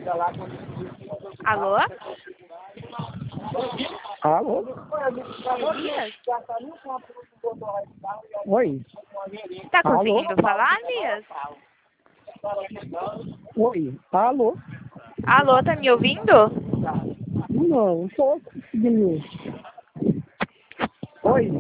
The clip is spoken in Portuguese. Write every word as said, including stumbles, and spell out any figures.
Alô? Alô? Elias? Oi? Tá Alô? conseguindo falar, Elias? Oi? Alô? Alô, tá me ouvindo? Não, não tô conseguindo. Oi?